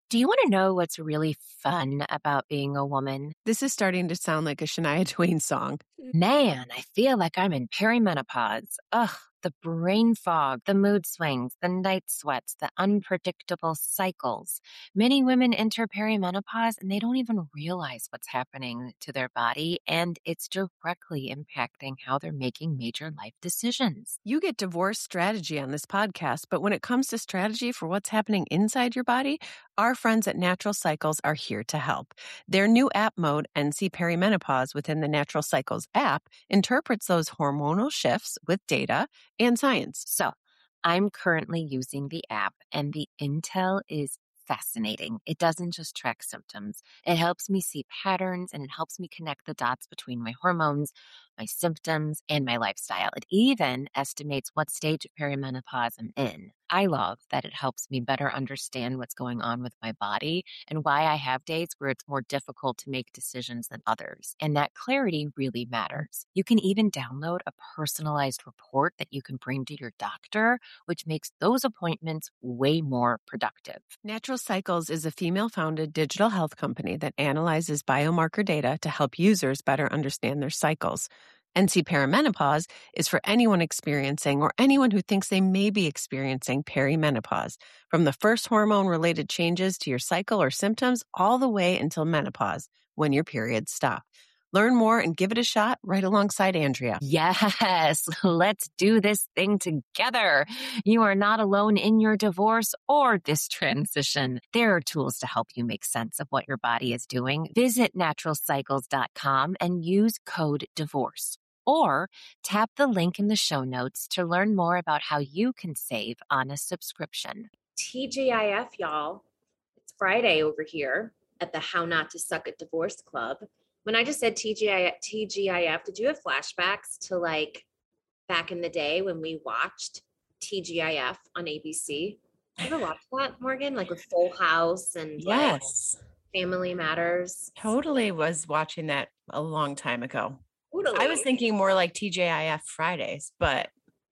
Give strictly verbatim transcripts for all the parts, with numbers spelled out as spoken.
Do you want to know what's really fun about being a woman? This is starting to sound like a Shania Twain song. Man, I feel like I'm in perimenopause. Ugh, the brain fog, the mood swings, the night sweats, the unpredictable cycles. Many women enter perimenopause and they don't even realize what's happening to their body, and it's directly impacting how they're making major life decisions. You get divorce strategy on this podcast, but when it comes to strategy for what's happening inside your body, our friends at Natural Cycles are here to help. Their new app mode, N C Perimenopause, within the Natural Cycles app, interprets those hormonal shifts with data and science. So I'm currently using the app, and the intel is fascinating. It doesn't just track symptoms. It helps me see patterns, and it helps me connect the dots between my hormones, my symptoms, and my lifestyle. It even estimates what stage of perimenopause I'm in. I love that it helps me better understand what's going on with my body and why I have days where it's more difficult to make decisions than others. And that clarity really matters. You can even download a personalized report that you can bring to your doctor, which makes those appointments way more productive. Natural Cycles is a female-founded digital health company that analyzes biomarker data to help users better understand their cycles. N C Perimenopause is for anyone experiencing or anyone who thinks they may be experiencing perimenopause, from the first hormone-related changes to your cycle or symptoms all the way until menopause, when your periods stop. Learn more and give it a shot right alongside Andrea. Yes, let's do this thing together. You are not alone in your divorce or this transition. There are tools to help you make sense of what your body is doing. Visit natural cycles dot com and use code DIVORCE. Or tap the link in the show notes to learn more about how you can save on a subscription. T G I F, y'all. It's Friday over here at the How Not to Suck at Divorce Club. When I just said T G I F, T G I F, did you have flashbacks to like back in the day when we watched T G I F on A B C? You ever watch that, Morgan? Like with Full House and Yes, like Family Matters? totally was watching that a long time ago. Totally. I was thinking more like T J I F Fridays, but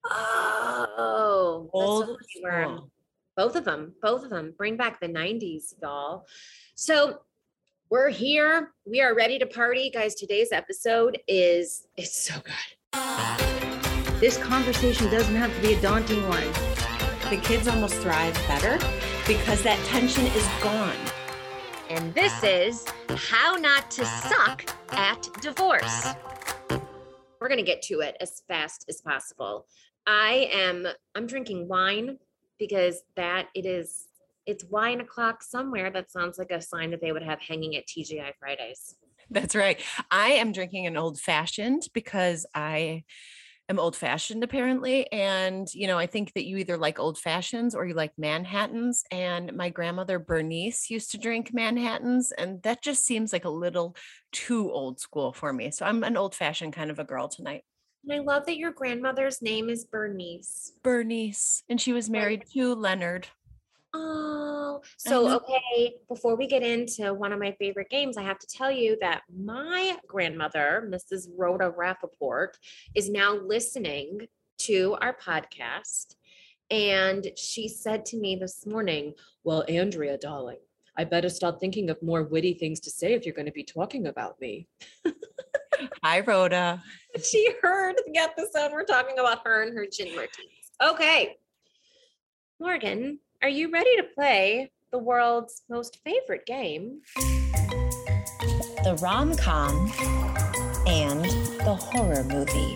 Oh, that's old what we were. school. Both of them, both of them. Bring back the nineties, y'all. So we're here. We are ready to party. Guys, today's episode is, it's so good. This conversation doesn't have to be a daunting one. The kids almost thrive better because that tension is gone. And this is How Not to Suck at Divorce. We're going to get to it as fast as possible. I am, I'm drinking wine because that it is, it's wine o'clock somewhere. That sounds like a sign that they would have hanging at T G I Fridays. That's right. I am drinking an old fashioned because I am old fashioned apparently. And, you know, I think that you either like old fashions or you like Manhattans. And my grandmother Bernice used to drink Manhattans. And that just seems like a little too old school for me. So I'm an old fashioned kind of a girl tonight. And I love that your grandmother's name is Bernice. Bernice. And she was married to Leonard. Oh, so know. okay. Before we get into one of my favorite games, I have to tell you that my grandmother, Missus Rhoda Rappaport, is now listening to our podcast. And she said to me this morning, well, Andrea, darling, I better start thinking of more witty things to say if you're going to be talking about me. Hi, Rhoda. She heard the episode. We're talking about her and her gin martinis. Okay. Morgan, are you ready to play the world's most favorite game? The rom-com and the horror movie.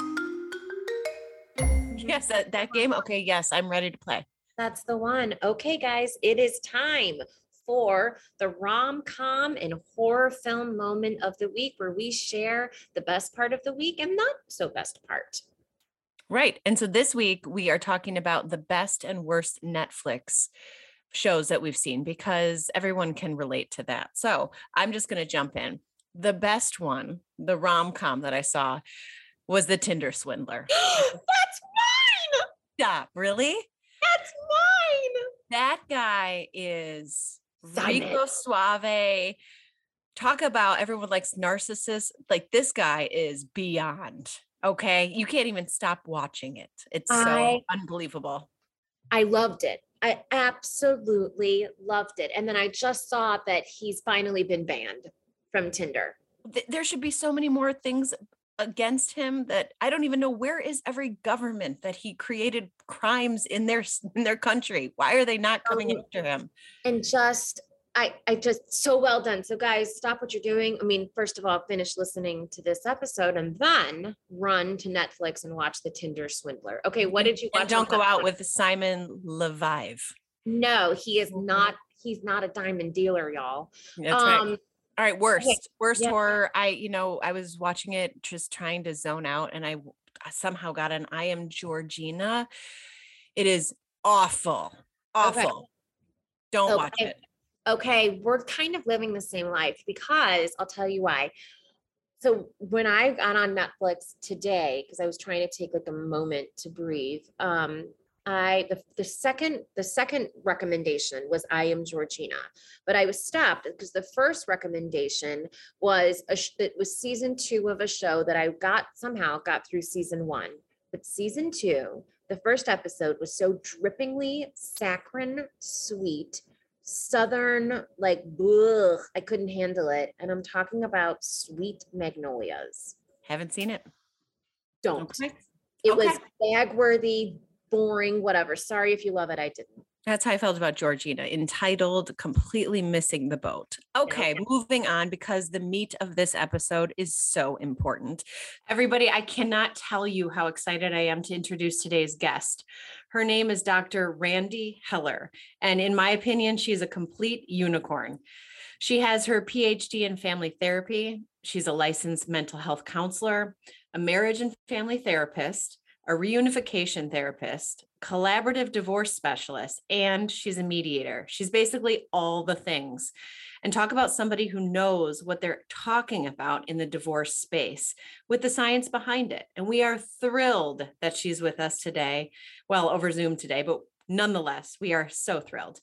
Yes, that, that game. Okay. Yes, I'm ready to play. That's the one. Okay, guys, it is time for the rom-com and horror film moment of the week, where we share the best part of the week and not so best part. Right. And so this week we are talking about the best and worst Netflix shows that we've seen, because everyone can relate to that. So I'm just going to jump in. The best one, the rom-com that I saw, was The Tinder Swindler. That's mine. Stop. Really? That's mine. That guy is Simon. Rico Suave. Talk about everyone likes narcissists. Like, this guy is beyond. Okay. You can't even stop watching it. It's so I- unbelievable. I loved it. I absolutely loved it. And then I just saw that he's finally been banned from Tinder. Th- There should be so many more things against him that I don't even know. Where is every government that he created crimes in their s- in their country? Why are they not coming Um, after him? And just, I, I just, so well done. So guys, stop what you're doing. I mean, first of all, finish listening to this episode and then run to Netflix and watch The Tinder Swindler. Okay, what did you watch? And don't on go out Netflix? with Simon Levive. No, he is Mhm. not, he's not a diamond dealer, y'all. That's right. Um, All right, worst, worst yeah. horror. I, you know, I was watching it, just trying to zone out, and I w- I somehow got an I Am Georgina. It is awful, awful. Don't watch Okay. it. Okay, we're kind of living the same life because I'll tell you why. So when I got on Netflix today, because I was trying to take like a moment to breathe, um, I the, the second the second recommendation was I Am Georgina, but I was stopped because the first recommendation was a sh- it was season two of a show that I got somehow got through season one, but season two, the first episode was so drippingly saccharine sweet. Southern, like, ugh, I couldn't handle it. And I'm talking about Sweet Magnolias. Haven't seen it. Don't. Okay. It Okay. was bag worthy, boring, whatever. Sorry if you love it. I didn't. That's how I felt about Georgina, entitled Completely Missing the Boat. Okay, okay. moving on, because the meat of this episode is so important. Everybody, I cannot tell you how excited I am to introduce today's guest. Her name is Doctor Randy Heller, and in my opinion, she is a complete unicorn. She has her P H D in family therapy. She's a licensed mental health counselor, a marriage and family therapist, a reunification therapist, collaborative divorce specialist, and she's a mediator. She's basically all the things. And talk about somebody who knows what they're talking about in the divorce space with the science behind it. And we are thrilled that she's with us today. Well, over Zoom today, but nonetheless, we are so thrilled.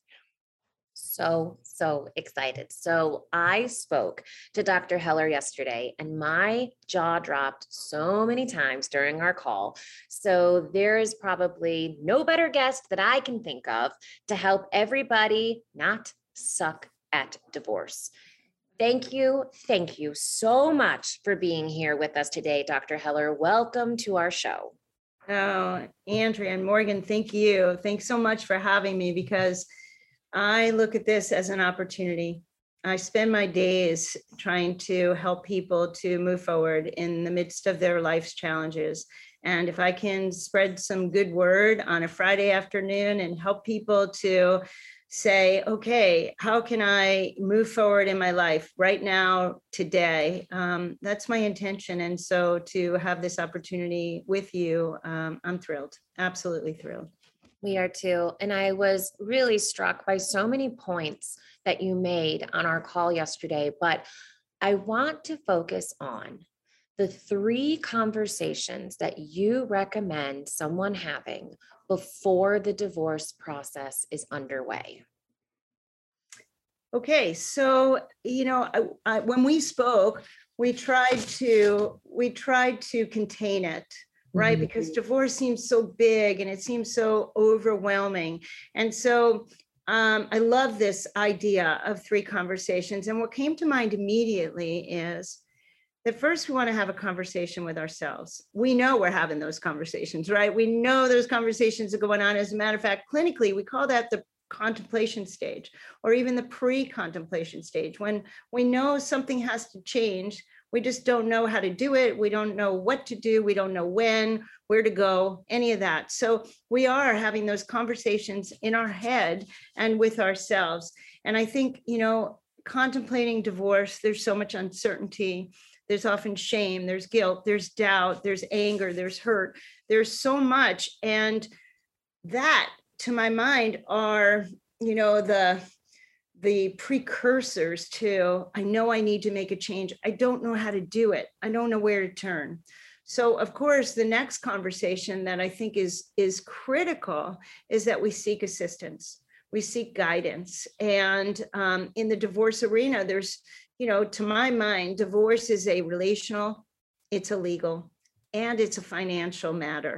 So, so excited. So I spoke to Doctor Heller yesterday and my jaw dropped so many times during our call. So there is probably no better guest that I can think of to help everybody not suck at divorce. Thank you. Thank you so much for being here with us today, Doctor Heller. Welcome to our show. Oh, Andrea and Morgan, thank you. Thanks so much for having me, because I look at this as an opportunity. I spend my days trying to help people to move forward in the midst of their life's challenges. And if I can spread some good word on a Friday afternoon and help people to say, okay, how can I move forward in my life right now, today? Um, that's my intention. And so to have this opportunity with you, um, I'm thrilled, absolutely thrilled. We are too. And I was really struck by so many points that you made on our call yesterday, but I want to focus on the three conversations that you recommend someone having before the divorce process is underway. Okay, so, you know, I, I, when we spoke, we tried to, we tried to contain it, right? Mhm. Because divorce seems so big and it seems so overwhelming. And so um, I love this idea of three conversations. And what came to mind immediately is that first we want to have a conversation with ourselves. We know we're having those conversations, right? We know those conversations are going on. As a matter of fact, clinically, we call that the contemplation stage, or even the pre-contemplation stage, when we know something has to change. We just don't know how to do it. We don't know what to do. We don't know when, where to go, any of that. So we are having those conversations in our head and with ourselves. And I think, you know, contemplating divorce, there's so much uncertainty. There's often shame, there's guilt, there's doubt, there's anger, there's hurt. There's so much. And that, to my mind, are, you know, the the precursors to, I know I need to make a change. I don't know how to do it. I don't know where to turn. So of course, the next conversation that I think is, is critical is that we seek assistance. We seek guidance. And um, in the divorce arena, there's, you know, to my mind, divorce is a relational, it's a legal, and it's a financial matter.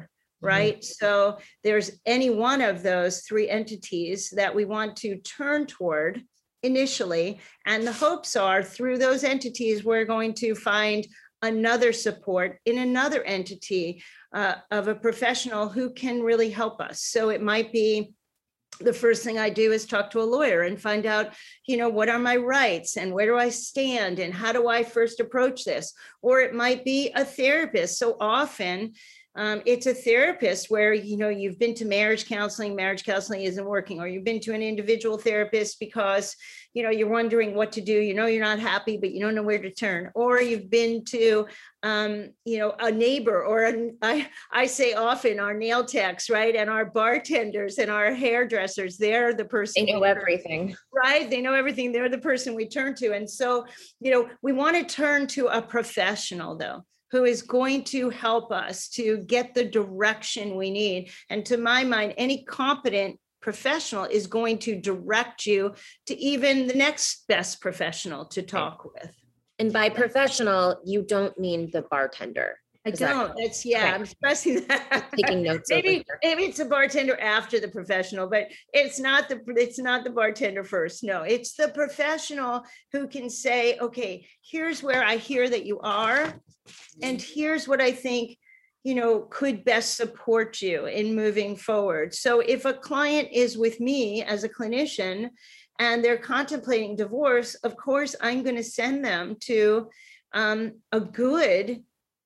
right? Mm-hmm. So there's any one of those three entities that we want to turn toward initially. And the hopes are through those entities, we're going to find another support in another entity uh, of a professional who can really help us. So it might be the first thing I do is talk to a lawyer and find out, you know, what are my rights and where do I stand and how do I first approach this? Or it might be a therapist. So often um, it's a therapist where, you know, you've been to marriage counseling, marriage counseling isn't working, or you've been to an individual therapist because, you know, you're wondering what to do. You know, you're not happy, but you don't know where to turn. Or you've been to, um, you know, a neighbor, or a, I, I say often our nail techs, right? And our bartenders and our hairdressers, they're the person. They know everything. Right? They know everything. They're the person we turn to. And so, you know, we want to turn to a professional, though, who is going to help us to get the direction we need. And to my mind, any competent professional is going to direct you to even the next best professional to talk with. And by professional, you don't mean the bartender. I don't. That's yeah. Right. I'm stressing that. Taking notes. maybe maybe it's a bartender after the professional, but it's not the it's not the bartender first. No, it's the professional who can say, okay, here's where I hear that you are, and here's what I think, you know, could best support you in moving forward. So if a client is with me as a clinician and they're contemplating divorce, of course, I'm going to send them to um, a good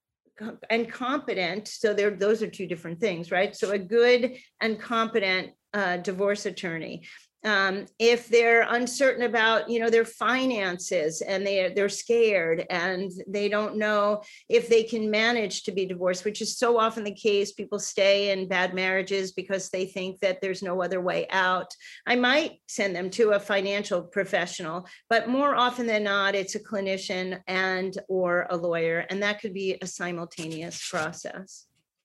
and competent. So there, those are two different things, right? So a good and competent uh, divorce attorney. Um, if they're uncertain about, you know, their finances and they, they're scared and they don't know if they can manage to be divorced, which is so often the case. People stay in bad marriages because they think that there's no other way out. I might send them to a financial professional, but more often than not, it's a clinician and or a lawyer, and that could be a simultaneous process.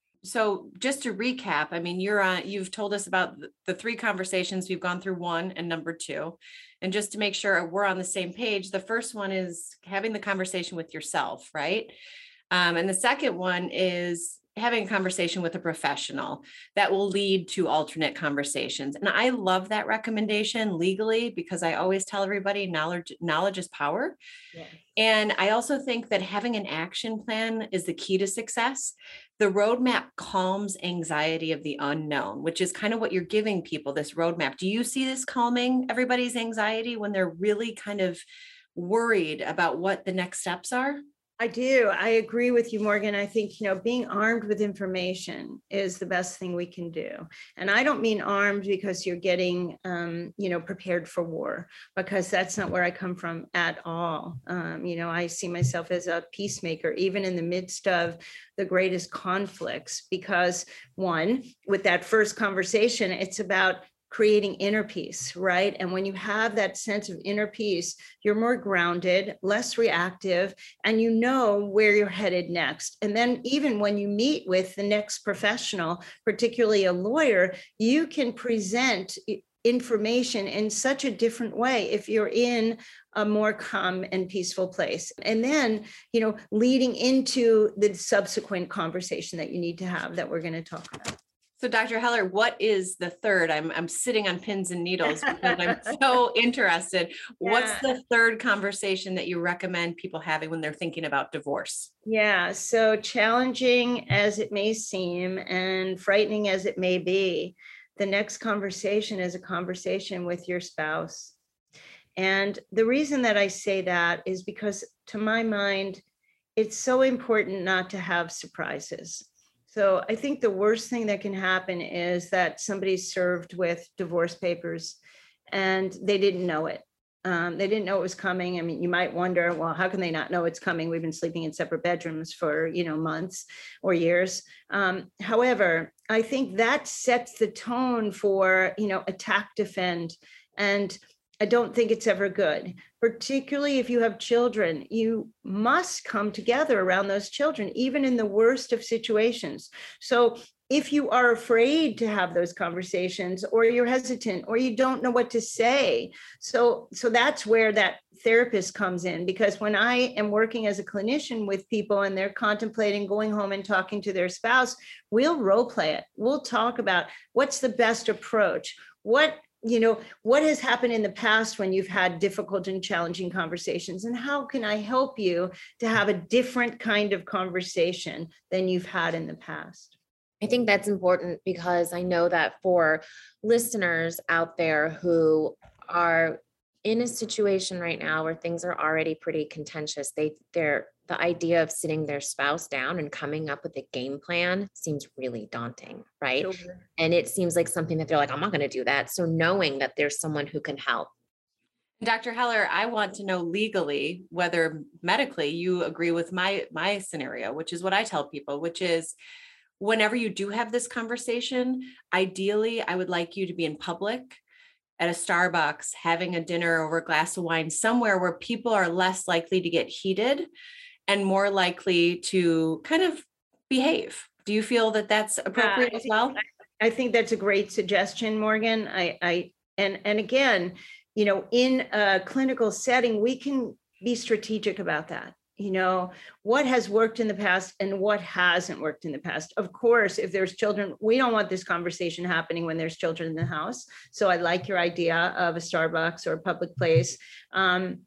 So just to recap, I mean, you're on, you've told us about the three conversations. We've gone through one and number two. And just to make sure we're on the same page, the first one is having the conversation with yourself, right? Um, and the second one is having a conversation with a professional that will lead to alternate conversations. And I love that recommendation legally, because I always tell everybody knowledge, knowledge is power. Yeah. And I also think that having an action plan is the key to success. The roadmap calms anxiety of the unknown, which is kind of what you're giving people, this roadmap. Do you see this calming everybody's anxiety when they're really kind of worried about what the next steps are? I do. I agree with you, Morgan. I think, you know, being armed with information is the best thing we can do. And I don't mean armed because you're getting, um, you know, prepared for war, because that's not where I come from at all. Um, you know, I see myself as a peacemaker, even in the midst of the greatest conflicts, because one, with that first conversation, it's about creating inner peace, right? And when you have that sense of inner peace, you're more grounded, less reactive, and you know where you're headed next. And then even when you meet with the next professional, particularly a lawyer, you can present information in such a different way if you're in a more calm and peaceful place. And then, you know, leading into the subsequent conversation that you need to have that we're going to talk about. So Doctor Heller, what is the third? I'm I'm sitting on pins and needles because I'm so interested. Yeah. What's the third conversation that you recommend people having when they're thinking about divorce? Yeah, so challenging as it may seem and frightening as it may be, the next conversation is a conversation with your spouse. And the reason that I say that is because, to my mind, it's so important not to have surprises. So I think the worst thing that can happen is that somebody's served with divorce papers and they didn't know it. Um, they didn't know it was coming. I mean, you might wonder, well, how can they not know it's coming? We've been sleeping in separate bedrooms for, you know, months or years. Um, however, I think that sets the tone for, you know, attack, defend. And I don't think it's ever good, particularly if you have children. You must come together around those children, even in the worst of situations. So if you are afraid to have those conversations, or you're hesitant, or you don't know what to say, so so that's where that therapist comes in. Because when I am working as a clinician with people and they're contemplating going home and talking to their spouse, we'll role play it. We'll talk about what's the best approach. What you know, what has happened in the past when you've had difficult and challenging conversations, and how can I help you to have a different kind of conversation than you've had in the past? I think that's important, because I know that for listeners out there who are in a situation right now where things are already pretty contentious, they they're the idea of sitting their spouse down and coming up with a game plan seems really daunting, right? Sure. And it seems like something that they're like, I'm not going to do that. So knowing that there's someone who can help. Doctor Heller, I want to know legally whether medically you agree with my my scenario, which is what I tell people, which is whenever you do have this conversation, ideally, I would like you to be in public at a Starbucks, having a dinner over a glass of wine, somewhere where people are less likely to get heated and more likely to kind of behave. Do you feel that that's appropriate Uh, I as think- well? I think that's a great suggestion, Morgan. I, I, and, and again, you know, in a clinical setting, we can be strategic about that. You know, what has worked in the past and what hasn't worked in the past. Of course, if there's children, we don't want this conversation happening when there's children in the house. So I like your idea of a Starbucks or a public place. Um,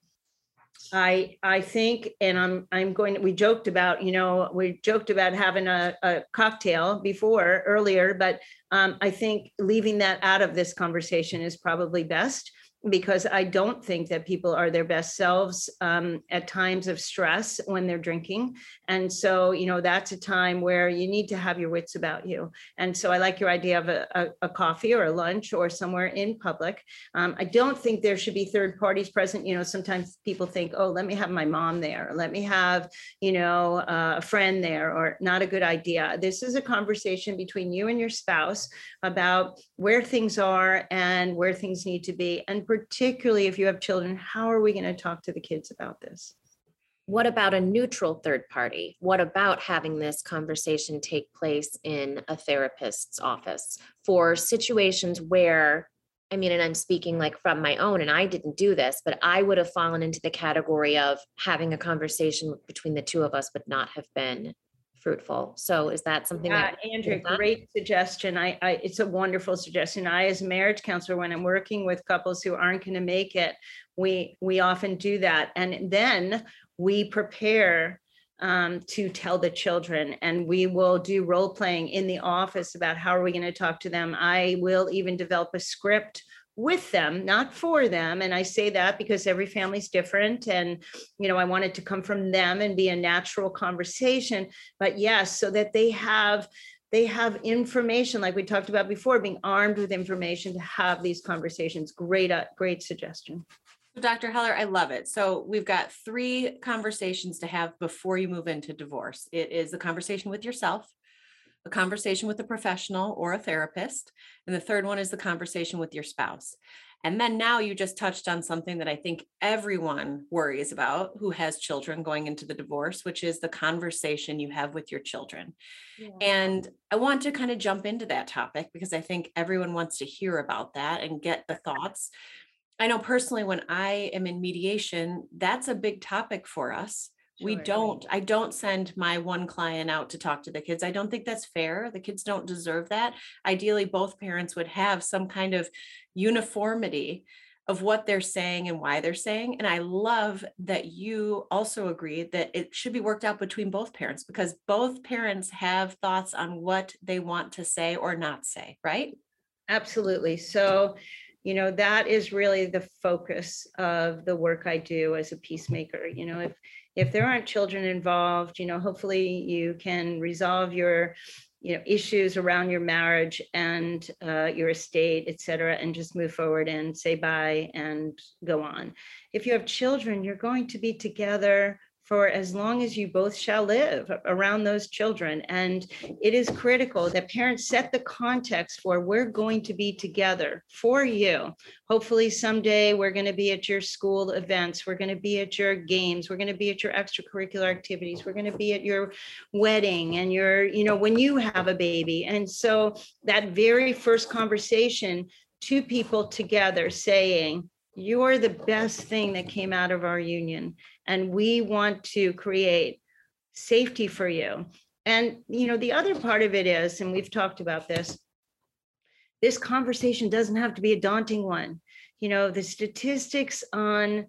I I think, and I'm I'm going to, we joked about, you know, we joked about having a, a cocktail before earlier, but um, I think leaving that out of this conversation is probably best, because I don't think that people are their best selves um, at times of stress when they're drinking. And so, you know, that's a time where you need to have your wits about you. And so I like your idea of a, a, a coffee or a lunch or somewhere in public. Um, I don't think there should be third parties present. You know, sometimes people think, oh, let me have my mom there, or let me have, you know, uh, a friend there, or not a good idea. This is a conversation between you and your spouse about where things are and where things need to be. And particularly if you have children, how are we going to talk to the kids about this? What about a neutral third party? What about having this conversation take place in a therapist's office for situations where, I mean, and I'm speaking like from my own, and I didn't do this, but I would have fallen into the category of having a conversation between the two of us would not have been fruitful. So is that something Yeah, that Andrea, great suggestion. I, I, it's a wonderful suggestion. I, as a marriage counselor, when I'm working with couples who aren't going to make it, we, we often do that. And then we prepare um, to tell the children, and we will do role playing in the office about how are we going to talk to them. I will even develop a script with them, not for them. And I say that because every family's different. And, you know, I want it to come from them and be a natural conversation. But yes, so that they have they have information, like we talked about before, being armed with information to have these conversations. Great, uh, great suggestion. Doctor Heller, I love it. So we've got three conversations to have before you move into divorce. It is a conversation with yourself, a conversation with a professional or a therapist, and the third one is the conversation with your spouse. And then now you just touched on something that I think everyone worries about who has children going into the divorce, which is the conversation you have with your children. Yeah. And I want to kind of jump into that topic because I think everyone wants to hear about that and get the thoughts. I know personally, when I am in mediation, that's a big topic for us. Sure. We don't, I don't send my one client out to talk to the kids. I don't think that's fair. The kids don't deserve that. Ideally, both parents would have some kind of uniformity of what they're saying and why they're saying. And I love that you also agree that it should be worked out between both parents, because both parents have thoughts on what they want to say or not say, right? Absolutely. So, you know, that is really the focus of the work I do as a peacemaker. You know, if if there aren't children involved, you know, hopefully you can resolve your, you know, issues around your marriage and uh, your estate, et cetera, and just move forward and say bye and go on. If you have children, you're going to be together for as long as you both shall live around those children. And it is critical that parents set the context for we're going to be together for you. Hopefully someday we're going to be at your school events. We're going to be at your games. We're going to be at your extracurricular activities. We're going to be at your wedding and your, you know, when you have a baby. And so that very first conversation, two people together saying, you're the best thing that came out of our union, and we want to create safety for you. And, you know, the other part of it is, and we've talked about this, this conversation doesn't have to be a daunting one. You know, the statistics on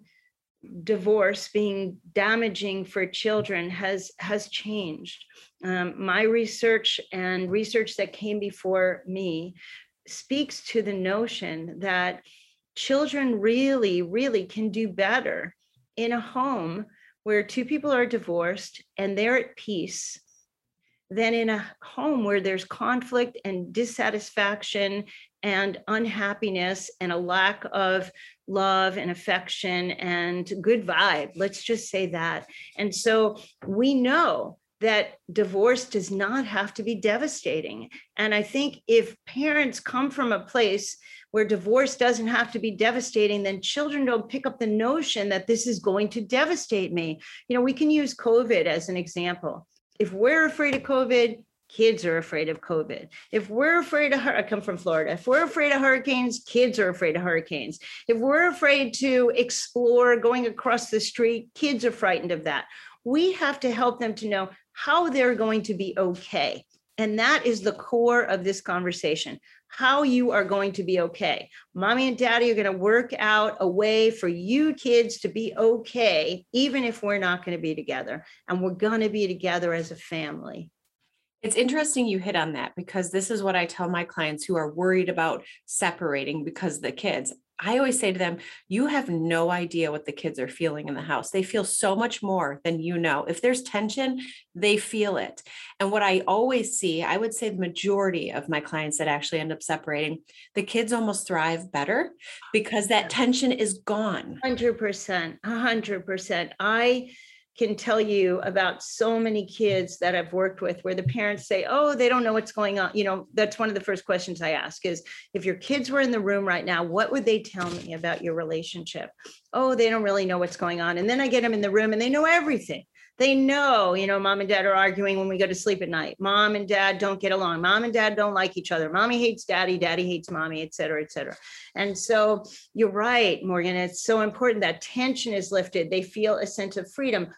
divorce being damaging for children has, has changed. Um, my research and research that came before me speaks to the notion that children really, really can do better in a home where two people are divorced and they're at peace than in a home where there's conflict and dissatisfaction and unhappiness and a lack of love and affection and good vibe. Let's just say that. And so we know that divorce does not have to be devastating. And I think if parents come from a place where divorce doesn't have to be devastating, then children don't pick up the notion that this is going to devastate me. You know, we can use COVID as an example. If we're afraid of COVID, kids are afraid of COVID. If we're afraid of, I come from Florida, if we're afraid of hurricanes, kids are afraid of hurricanes. If we're afraid to explore going across the street, kids are frightened of that. We have to help them to know how they're going to be okay. And that is the core of this conversation, how you are going to be okay. Mommy and daddy are going to work out a way for you kids to be okay, even if we're not going to be together. And we're going to be together as a family. It's interesting you hit on that, because this is what I tell my clients who are worried about separating because of the kids. I always say to them, you have no idea what the kids are feeling in the house. They feel so much more than you know. If there's tension, they feel it. And what I always see, I would say the majority of my clients that actually end up separating, the kids almost thrive better because that tension is gone. one hundred percent, one hundred percent. I can tell you about so many kids that I've worked with where the parents say, oh, they don't know what's going on. You know, that's one of the first questions I ask is, if your kids were in the room right now, what would they tell me about your relationship? Oh, they don't really know what's going on. And then I get them in the room and they know everything. They know, you know, mom and dad are arguing when we go to sleep at night. Mom and dad don't get along. Mom and dad don't like each other. Mommy hates daddy, daddy hates mommy, et cetera, et cetera. And so you're right, Morgan, it's so important that tension is lifted. They feel a sense of freedom.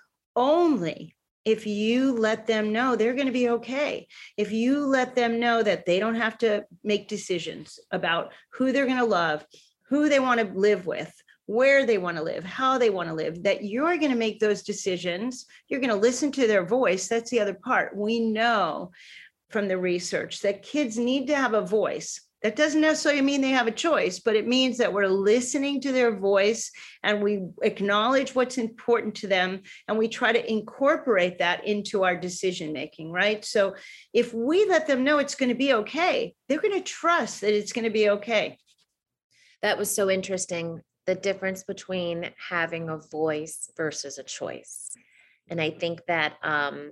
Only if you let them know they're going to be okay. If you let them know that they don't have to make decisions about who they're going to love, who they want to live with, where they want to live, how they want to live, that you're going to make those decisions. You're going to listen to their voice. That's the other part. We know from the research that kids need to have a voice. That doesn't necessarily mean they have a choice, but it means that we're listening to their voice and we acknowledge what's important to them and we try to incorporate that into our decision making, right? So if we let them know it's going to be okay, they're going to trust that it's going to be okay. That was so interesting, the difference between having a voice versus a choice. And I think that um,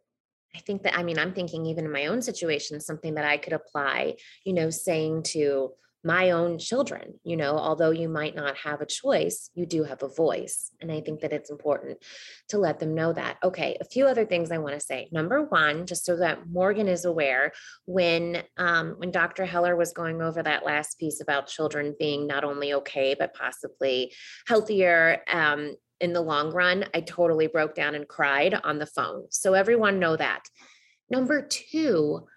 I think that, I mean, I'm thinking even in my own situation, something that I could apply, you know, saying to my own children, you know, although you might not have a choice, you do have a voice. And I think that it's important to let them know that. Okay, a few other things I want to say. Number one, just so that Morgan is aware, when um, when Doctor Heller was going over that last piece about children being not only okay, but possibly healthier, um, in the long run, I totally broke down and cried on the phone. So everyone know that. Number two,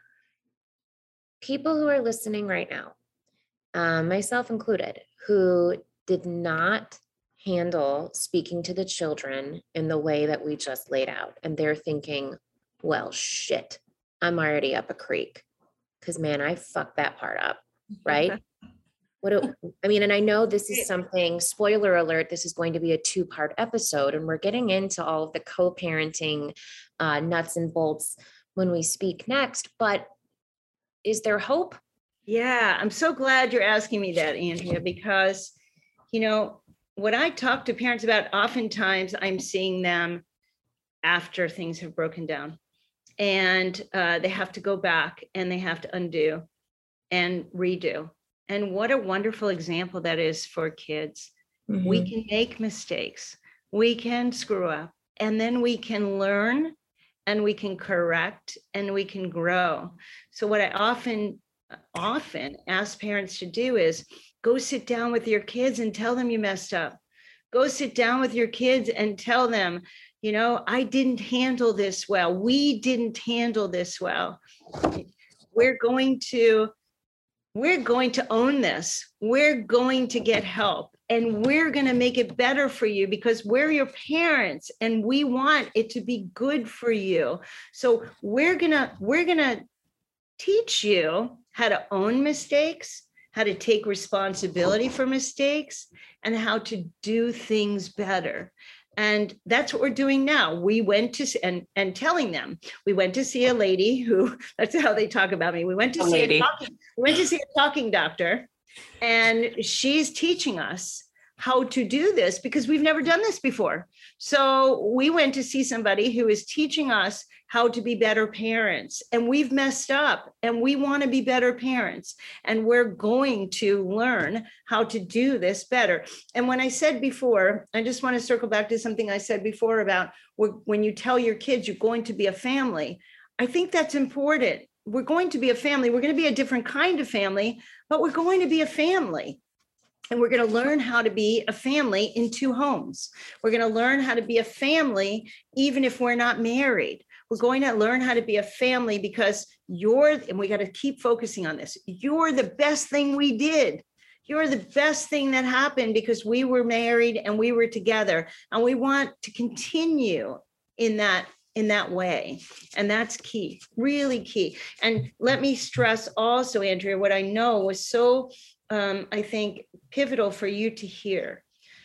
people who are listening right now, um, myself included, who did not handle speaking to the children in the way that we just laid out. And they're thinking, well, shit, I'm already up a creek. Because man, I fucked that part up, right? What do, I mean, and I know this is something, spoiler alert, this is going to be a two-part episode, and we're getting into all of the co-parenting uh, nuts and bolts when we speak next, but is there hope? Yeah, I'm so glad you're asking me that, Andrea, because, you know, what I talk to parents about, oftentimes I'm seeing them after things have broken down. And uh, they have to go back and they have to undo and redo. And what a wonderful example that is for kids. Mm-hmm. We can make mistakes, we can screw up, and then we can learn and we can correct and we can grow. So what I often, often ask parents to do is go sit down with your kids and tell them you messed up. Go sit down with your kids and tell them, you know, I didn't handle this well. We didn't handle this well. We're going to, we're going to own this. We're going to get help. And we're going to make it better for you because we're your parents and we want it to be good for you. So we're going to, we're going to teach you how to own mistakes, how to take responsibility for mistakes, and how to do things better. And that's what we're doing now. We went to, and, and telling them, we went to see a lady who, that's how they talk about me. We went to a see lady. a talking, we went to see a talking doctor. And she's teaching us how to do this because we've never done this before. So we went to see somebody who is teaching us how to be better parents. And we've messed up and we want to be better parents. And we're going to learn how to do this better. And when I said before, I just want to circle back to something I said before about when you tell your kids you're going to be a family. I think that's important. We're going to be a family. We're going to be a different kind of family, but we're going to be a family. And we're going to learn how to be a family in two homes. We're going to learn how to be a family, even if we're not married. We're going to learn how to be a family because you're, and we got to keep focusing on this. You're the best thing we did. You're the best thing that happened because we were married and we were together. And we want to continue in that in that way. And that's key, really key. And let me stress also, Andrea, what I know was so, um, I think, pivotal for you to hear.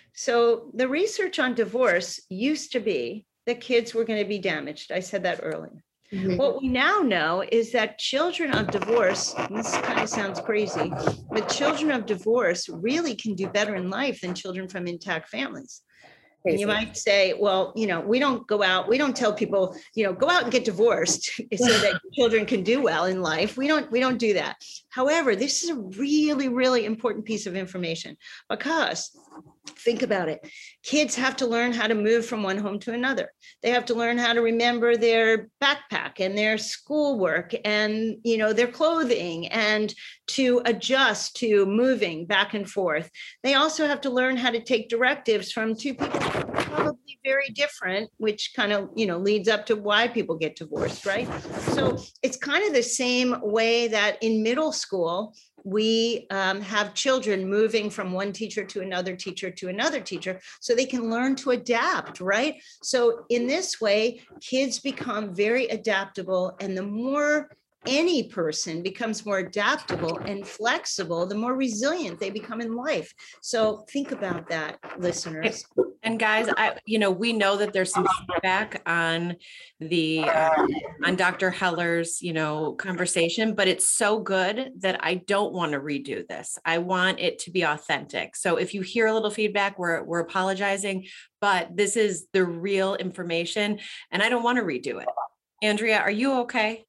So the research on divorce used to be that kids were going to be damaged. I said that earlier. Mm-hmm. What we now know is that children of divorce, this kind of sounds crazy, but children of divorce really can do better in life than children from intact families. And you might say, well, you know, we don't go out, we don't tell people, you know, go out and get divorced so that children can do well in life. We don't, we don't do that. However, this is a really, really important piece of information because think about it. Kids have to learn how to move from one home to another. They have to learn how to remember their backpack and their schoolwork and, you know, their clothing and to adjust to moving back and forth. They also have to learn how to take directives from two people probably very different, which kind of, you know, leads up to why people get divorced, right? So it's kind of the same way that in middle school, we um, have children moving from one teacher to another teacher to another teacher so they can learn to adapt, right? So in this way, kids become very adaptable, and the more any person becomes more adaptable and flexible, the more resilient they become in life. So think about that, listeners. And guys, I, you know, we know that there's some feedback on the, uh, on Doctor Heller's, you know, conversation, but it's so good that I don't want to redo this. I want it to be authentic. So if you hear a little feedback, we're, we're apologizing, but this is the real information and I don't want to redo it. Andrea, are you okay?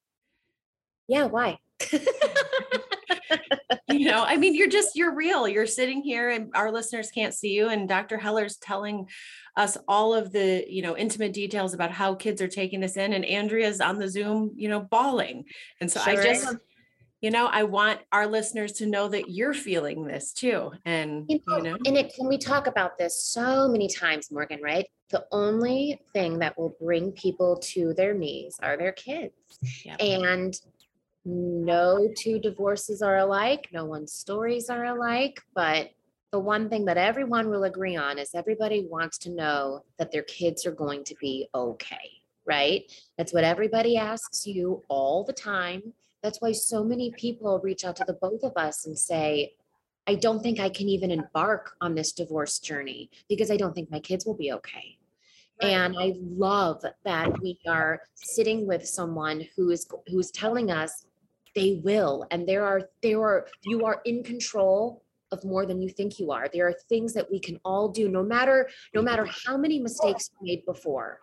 Yeah, why? You know, I mean, you're just, you're real. You're sitting here and our listeners can't see you. And Doctor Heller's telling us all of the, you know, intimate details about how kids are taking this in. And Andrea's on the Zoom, you know, bawling. And so sure I just, is. you know, I want our listeners to know that you're feeling this too. And, you know, you know, and it, can we talk about this so many times, Morgan, right? The only thing that will bring people to their knees are their kids. Yep. And no two divorces are alike. No one's stories are alike. But the one thing that everyone will agree on is everybody wants to know that their kids are going to be okay, right? That's what everybody asks you all the time. That's why so many people reach out to the both of us and say, I don't think I can even embark on this divorce journey because I don't think my kids will be okay. Right. And I love that we are sitting with someone who is who's telling us they will. And there are, there are, you are in control of more than you think you are. There are things that we can all do, no matter, no matter how many mistakes we made before.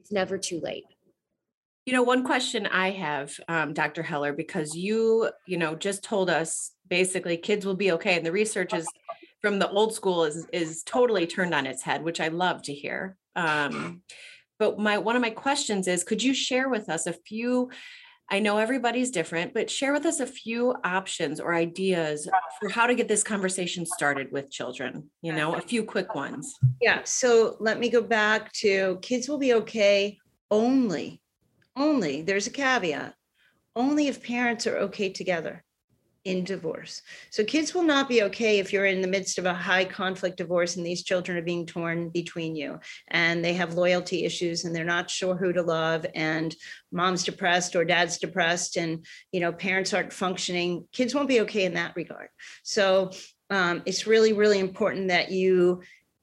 it's never too late. You know, one question I have, um, Doctor Heller, because you, you know, just told us basically kids will be okay. And the research is from the old school is, is totally turned on its head, which I love to hear. Um, but my, one of my questions is, could you share with us a few, I know everybody's different, but share with us a few options or ideas for how to get this conversation started with children, you know, a few quick ones. Yeah. So let me go back to kids will be okay only, only, there's a caveat, only if parents are okay together in divorce. So kids will not be okay if you're in the midst of a high conflict divorce and these children are being torn between you and they have loyalty issues and they're not sure who to love and mom's depressed or dad's depressed and, you know, parents aren't functioning. Kids won't be okay in that regard. So um, it's really, really important that you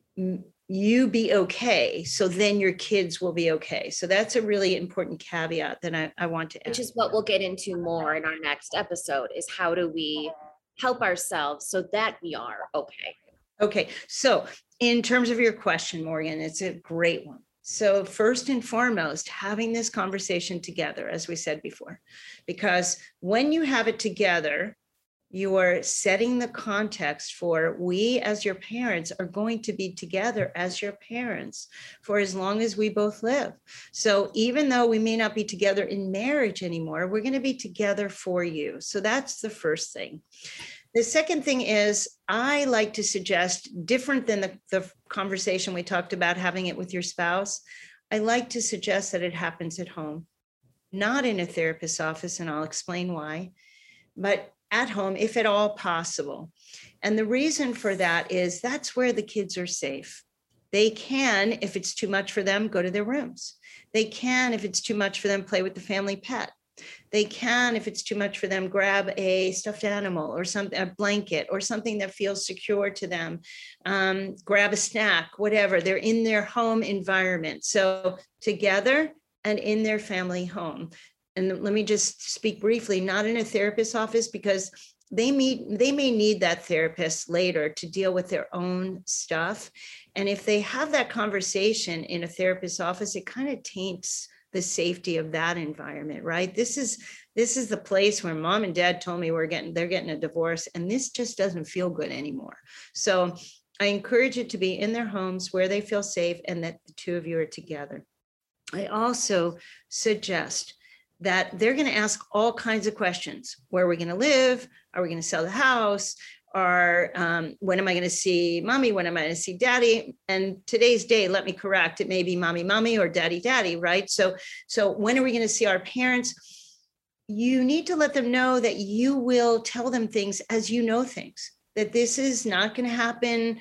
you be okay. So then your kids will be okay. So that's a really important caveat that I, I want to add. Which is what we'll get into more in our next episode is how do we help ourselves so that we are okay. Okay. So in terms of your question, Morgan, it's a great one. So first and foremost, having this conversation together, as we said before, because when you have it together, you are setting the context for we as your parents are going to be together as your parents for as long as we both live. So even though we may not be together in marriage anymore, we're going to be together for you. So that's the first thing. The second thing is I like to suggest, different than the, the conversation we talked about having it with your spouse, I like to suggest that it happens at home, not in a therapist's office, and I'll explain why, but at home, if at all possible. And the reason for that is that's where the kids are safe. They can, if it's too much for them, go to their rooms. They can, if it's too much for them, play with the family pet. They can, if it's too much for them, grab a stuffed animal or something, a blanket or something that feels secure to them, um, grab a snack, whatever. They're in their home environment. So together and in their family home. And let me just speak briefly, not in a therapist's office, because they meet, they may need that therapist later to deal with their own stuff. And if they have that conversation in a therapist's office, it kind of taints the safety of that environment, right? This is, this is the place where mom and dad told me we're getting, they're getting a divorce, and this just doesn't feel good anymore. So I encourage it to be in their homes where they feel safe and that the two of you are together. I also suggest that they're going to ask all kinds of questions. Where are we going to live? Are we going to sell the house? Or um, when am I going to see mommy? When am I going to see daddy? And today's day, let me correct, it may be mommy, mommy, or daddy, daddy, right? So, so when are we going to see our parents? You need to let them know that you will tell them things as you know things, that this is not going to happen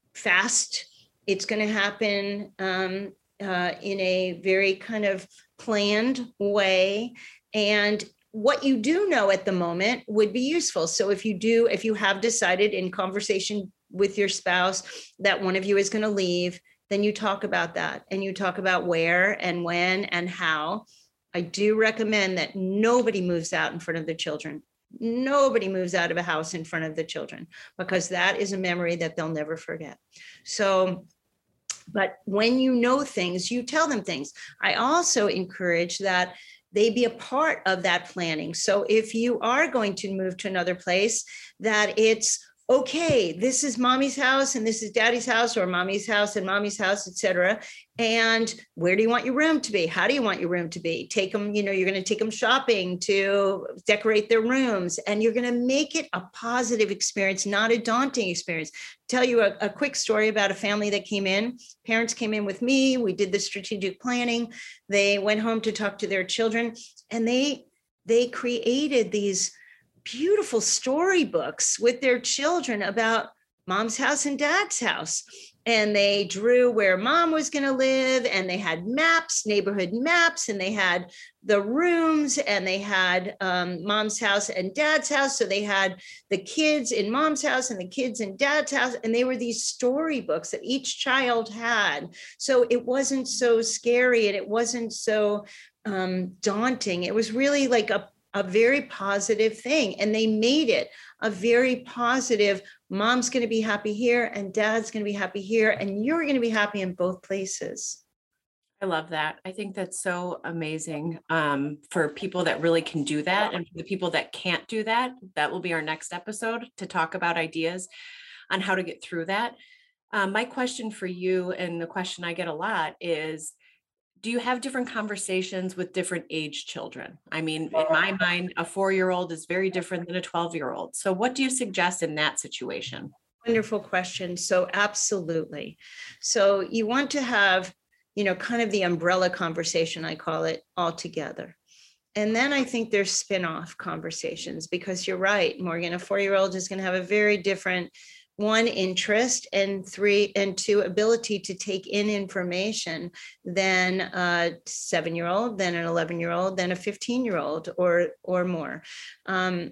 fast. It's going to happen um, uh, in a very kind of planned way. And what you do know at the moment would be useful. So if you do, if you have decided in conversation with your spouse that one of you is going to leave, then you talk about that and you talk about where and when and how. I do recommend that nobody moves out in front of the children. Nobody moves out of a house in front of the children, because that is a memory that they'll never forget. So but when you know things, you tell them things. I also encourage that they be a part of that planning. So if you are going to move to another place, that it's okay, this is mommy's house and this is daddy's house, or mommy's house and mommy's house, et cetera. And where do you want your room to be? How do you want your room to be? Take them, you know, you're going to take them shopping to decorate their rooms, and you're going to make it a positive experience, not a daunting experience. Tell you a, a quick story about a family that came in. Parents came in with me. We did the strategic planning. They went home to talk to their children, and they they created these beautiful storybooks with their children about mom's house and dad's house. And they drew where mom was going to live, and they had maps, neighborhood maps, and they had the rooms, and they had um, mom's house and dad's house. So they had the kids in mom's house and the kids in dad's house. And they were these storybooks that each child had. So it wasn't so scary, and it wasn't so um, daunting. It was really like a a very positive thing. And they made it a very positive, mom's going to be happy here and dad's going to be happy here, and you're going to be happy in both places. I love that. I think that's so amazing um, for people that really can do that. And for the people that can't do that, that will be our next episode to talk about ideas on how to get through that. Um, my question for you, and the question I get a lot is, do you have different conversations with different age children? I mean, in my mind, a four-year-old is very different than a twelve-year-old. So what do you suggest in that situation? Wonderful question. So absolutely. So you want to have, you know, kind of the umbrella conversation, I call it, all together. And then I think there's spin-off conversations, because you're right, Morgan, a four-year-old is going to have a very different, one, interest, and three, and two, ability to take in information than a seven-year-old, than an eleven-year-old, than a fifteen-year-old or, or more. Um,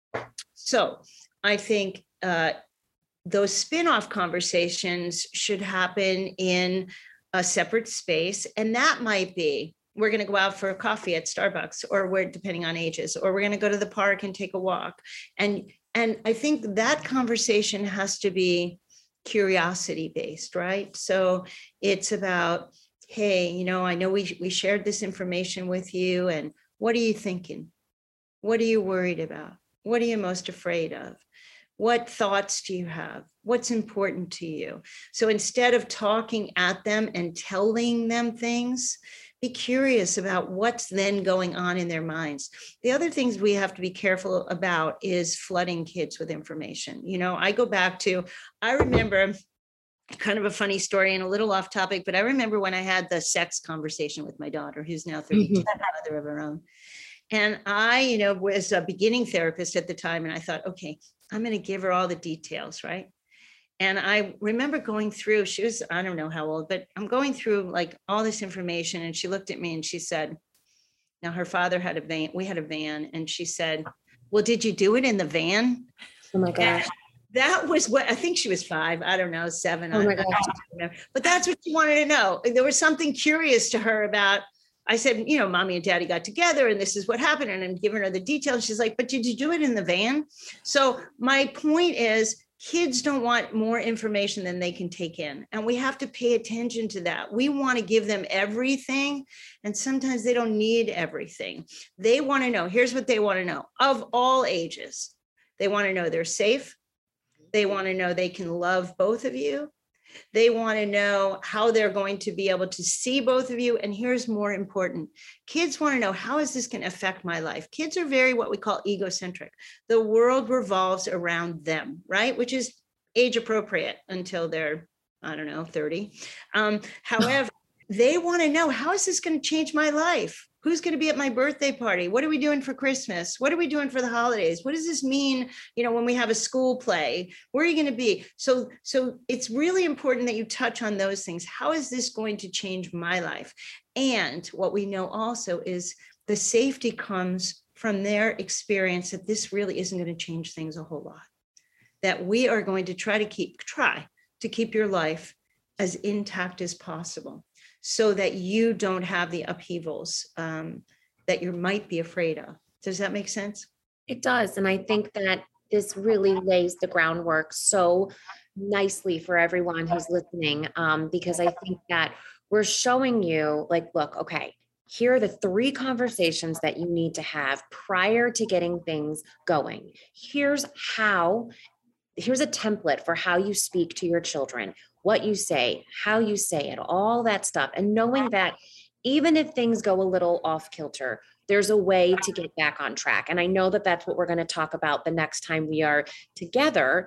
so I think uh, those spin-off conversations should happen in a separate space. And that might be, we're going to go out for a coffee at Starbucks, or we're, depending on ages, or we're going to go to the park and take a walk. And, and I think that conversation has to be curiosity based, right? So it's about, hey, you know, I know we, we shared this information with you, and what are you thinking? What are you worried about? What are you most afraid of? What thoughts do you have? What's important to you? So instead of talking at them and telling them things, be curious about what's then going on in their minds. The other things we have to be careful about is flooding kids with information. You know, I go back to, I remember kind of a funny story and a little off topic, but I remember when I had the sex conversation with my daughter, who's now thirty-two, mm-hmm. mother of her own. And I, you know, was a beginning therapist at the time. And I thought, okay, I'm going to give her all the details, right? And I remember going through, she was, I don't know how old, but I'm going through like all this information. And she looked at me and she said, now her father had a van, we had a van. And she said, well, did you do it in the van? Oh my gosh. That was what, I think she was five, I don't know, seven. Oh my gosh. But that's what she wanted to know. There was something curious to her about, I said, you know, mommy and daddy got together and this is what happened. And I'm giving her the details. She's like, but did you do it in the van? So my point is, kids don't want more information than they can take in. And we have to pay attention to that. We want to give them everything. And sometimes they don't need everything. They want to know, here's what they want to know of all ages. They want to know they're safe. They want to know they can love both of you. They want to know how they're going to be able to see both of you. And here's more important. Kids want to know, how is this going to affect my life? Kids are very what we call egocentric. The world revolves around them, right? Which is age appropriate until they're, I don't know, thirty. Um, however, they want to know, how is this going to change my life? Who's going to be at my birthday party? What are we doing for Christmas? What are we doing for the holidays? What does this mean, you know, when we have a school play? Where are you going to be? So, so it's really important that you touch on those things. How is this going to change my life? And what we know also is the safety comes from their experience that this really isn't going to change things a whole lot. That we are going to try to keep, try to keep your life as intact as possible, so that you don't have the upheavals um, that you might be afraid of. Does that make sense? It does. And I think that this really lays the groundwork so nicely for everyone who's listening, um, because I think that we're showing you, like, look, okay, here are the three conversations that you need to have prior to getting things going. Here's how, here's a template for how you speak to your children, what you say, how you say it, all that stuff. And knowing that even if things go a little off kilter, there's a way to get back on track. And I know that that's what we're going to talk about the next time we are together.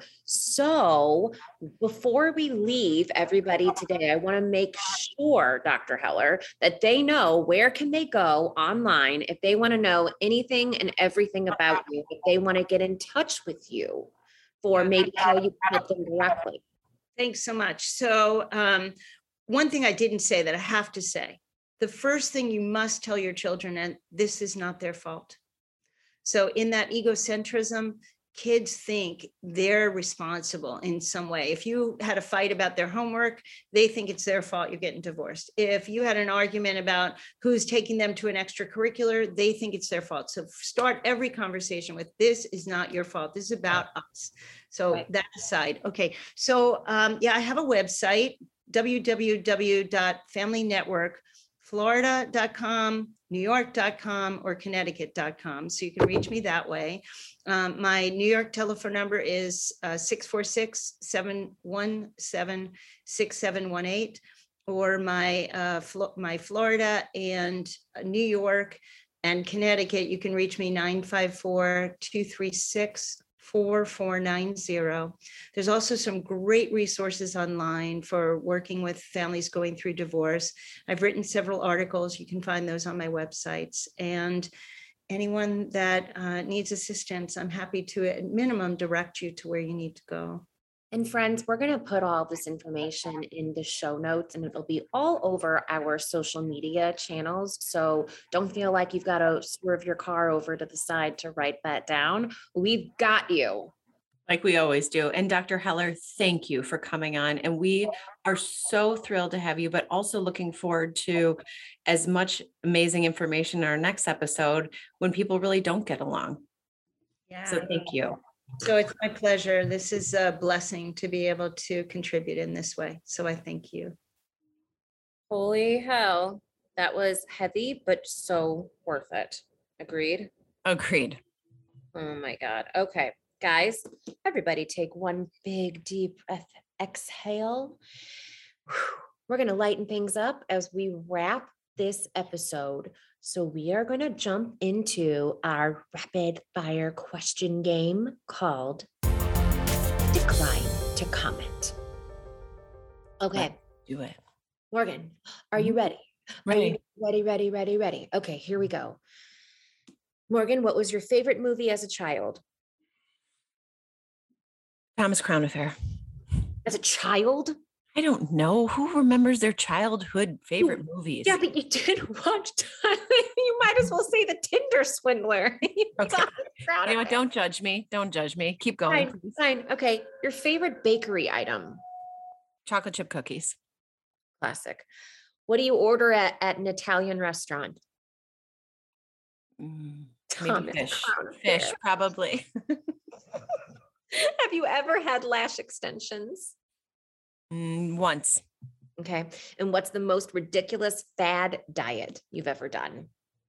So before we leave everybody today, I want to make sure, Doctor Heller, that they know where can they go online if they want to know anything and everything about you, if they want to get in touch with you for maybe how you can help them directly. Thanks so much. So um, one thing I didn't say that I have to say, the first thing you must tell your children, and this is not their fault. So in that egocentrism, kids think they're responsible in some way. If you had a fight about their homework, they think it's their fault you're getting divorced. If you had an argument about who's taking them to an extracurricular, they think it's their fault. So start every conversation with, this is not your fault. This is about us. So right. That aside. Okay. So um, yeah, I have a website, w w w dot family network florida dot com, new york dot com, or connecticut dot com. So you can reach me that way. Um, my New York telephone number is uh, six four six, seven one seven, six seven one eight, or my uh, Flo- my Florida and New York and Connecticut, you can reach me nine five four, two three six, four four nine zero. There's also some great resources online for working with families going through divorce. I've written several articles. You can find those on my websites. And anyone that uh, needs assistance, I'm happy to, at minimum, direct you to where you need to go. And friends, we're going to put all this information in the show notes, and it'll be all over our social media channels. So don't feel like you've got to swerve your car over to the side to write that down. We've got you. Like we always do. And Doctor Heller, thank you for coming on. And we are so thrilled to have you, but also looking forward to as much amazing information in our next episode when people really don't get along. Yeah. So thank you. So it's my pleasure. This is a blessing to be able to contribute in this way. So I thank you. Holy hell. That was heavy, but so worth it. Agreed? Agreed. Oh my God. Okay, guys, everybody take one big deep exhale. We're going to lighten things up as we wrap this episode. So we are going to jump into our rapid fire question game called Decline to Comment. Okay. Do it. Morgan, are you ready? Ready. Are you ready, ready, ready, ready. Okay, here we go. Morgan, what was your favorite movie as a child? Thomas Crown Affair. As a child? I don't know. Who remembers their childhood favorite Ooh, movies? Yeah, but you did watch. You might as well say The Tinder Swindler. Okay. Anyway, don't judge me. Don't judge me. Keep going. Fine, fine. Okay. Your favorite bakery item? Chocolate chip cookies. Classic. What do you order at, at an Italian restaurant? Mm, Thomas maybe fish. Crown Fish, Affair. probably. Have you ever had lash extensions? Mm, once. Okay. And what's the most ridiculous fad diet you've ever done?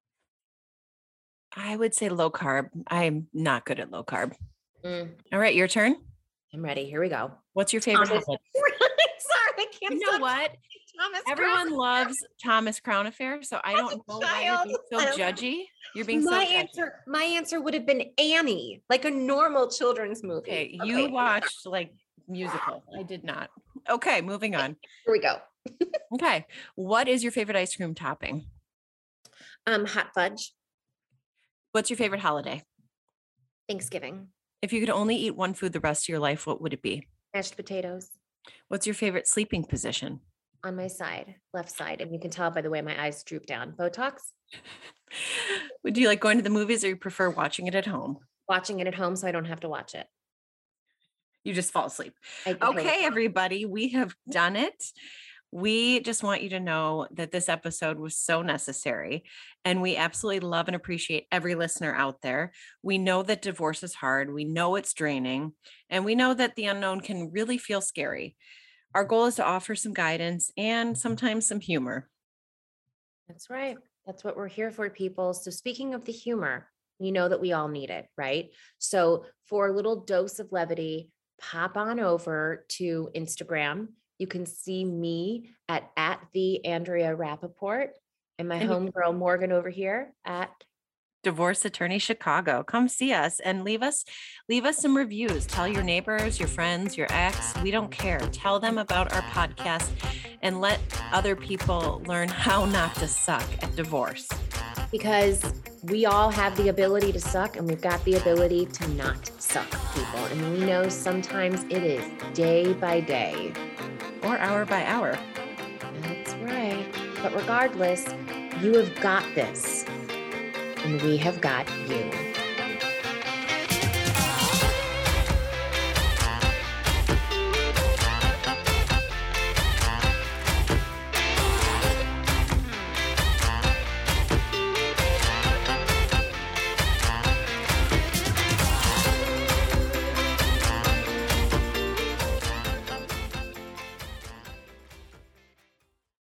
I would say low carb. I'm not good at low carb. Mm, All right, your turn. I'm ready. Here we go. What's your favorite Thomas- holiday? Sorry, I can't You know stop what? Thomas Everyone Crown. loves Thomas Crown Affair, so I As don't a know why you're being so child, I- judgy. You're being so my judgy. answer, my answer would have been Annie, like a normal children's movie. Okay, you watched like musical. I did not. Okay, moving on. Here we go. Okay, what is your favorite ice cream topping? Um, hot fudge, What's your favorite holiday? Thanksgiving, If you could only eat one food the rest of your life, what would it be? mashed potatoes What's your favorite sleeping position? on my side, left side, and you can tell by the way my eyes droop down. Botox. Would you like going to the movies or you prefer watching it at home? Watching it at home, so I don't have to watch it. You just fall asleep. I- I- Okay, everybody, we have done it. We just want you to know that this episode was so necessary, and we absolutely love and appreciate every listener out there. We know that divorce is hard. We know it's draining, and we know that the unknown can really feel scary. Our goal is to offer some guidance and sometimes some humor. That's right. That's what we're here for, people. So speaking of the humor, you know that we all need it, right? So for a little dose of levity, pop on over to Instagram. You can see me at, at the Andrea Rappaport and my And you- homegirl Morgan over here at Divorce Attorney Chicago. Come see us and leave us leave us some reviews. Tell your neighbors, your friends, your ex. We don't care. Tell them about our podcast and let other people learn how not to suck at divorce. because we all have the ability to suck and we've got the ability to not suck, people. And we know sometimes it is day by day. Or hour by hour. That's right. But regardless, you have got this. And we have got you.